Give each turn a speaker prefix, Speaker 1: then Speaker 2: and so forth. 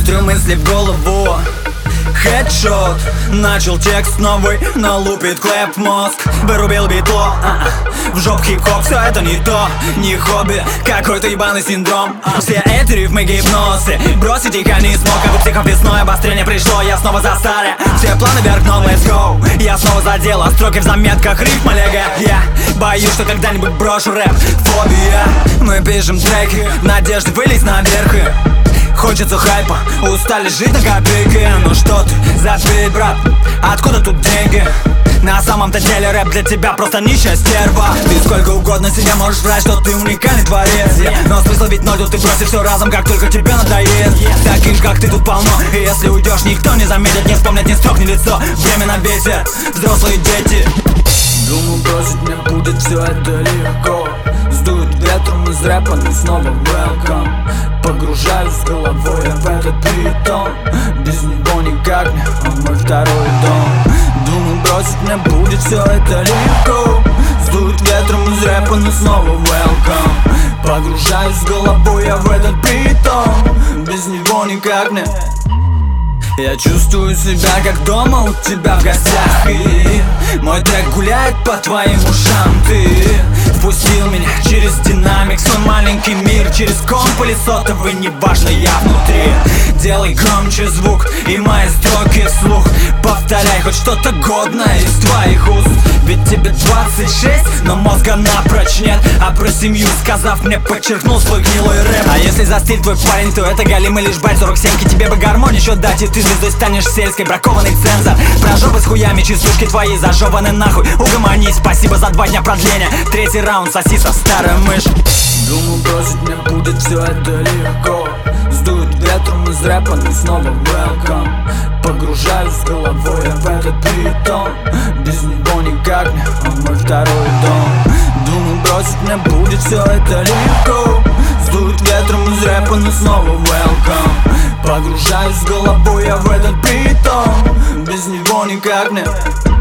Speaker 1: Фильтрую мысли в голову. Хедшот, начал текст новый, но лупит клэп мозг. Вырубил битло, в жоп хип-хоп, все это не то, не хобби, какой-то ебаный синдром. Все эти рифмы гипнозы, бросить их я не смог. Как у психов весной обострение пришло, я снова за старое. Все планы вверх дном, let's go. Я снова за дело, строки в заметках, рифма лего. Я боюсь, что когда-нибудь брошу рэп. Фобия, мы пишем треки, в надежде вылезть наверх. Хочется хайпа, устали жить на копейки. Ну что ты, забей, брат, откуда тут деньги? На самом-то деле рэп для тебя просто нищая стерва. Ты сколько угодно себе можешь врать, что ты уникальный творец, но смысл ведь ноль, тут ты бросишь все разом, как только тебе надоест. Таких, как ты, тут полно, и если уйдешь, никто не заметит, не вспомнит, не строгнет лицо. Время на ветер, взрослые дети.
Speaker 2: Думаю, бросить мне будет все это легко. Сдует ветром из рэпа, но снова welcome. Погружаюсь с головой я в этот бетон. Без него никак не, он мой второй дом. Думаю, бросить мне будет все это легко. Сдует ветром из рэпа, но снова welcome. Погружаюсь с головой я в этот бетон. Без него никак не. Я чувствую себя как дома у тебя в гостях. И мой трек гуляет по твоим ушам. Ты впустил меня через динамик, свой маленький мир, через комп или сотовый, неважно, я внутри. Делай громче звук и мои строки вслух. Повторяй хоть что-то годное из твоих уст. Ведь тебе 26, но мозга напрочь нет. А про семью сказав мне, подчеркнул свой гнилой рэп. А если за стиль твой парень, то это галимый лишь байт 47-ки. Тебе бы гармонь еще дать, и ты звездой станешь сельской. Бракованный цензор, про жопы с хуями, частушки твои зажеваны нахуй. Угомонись, спасибо за 2 дня продления. Третий раунд, сосиса, старая мышь. Думаю, бросить мне будет все это легко. Сдует ветром из рэпа, но снова welcome. Погружаюсь с головой я в этот бетон. Без него никак не, он мой второй дом. Думаю, бросить мне будет все это легко. Сдует ветром из рэпа, но снова welcome. Погружаюсь с головой я в этот бетон. Без него никак не.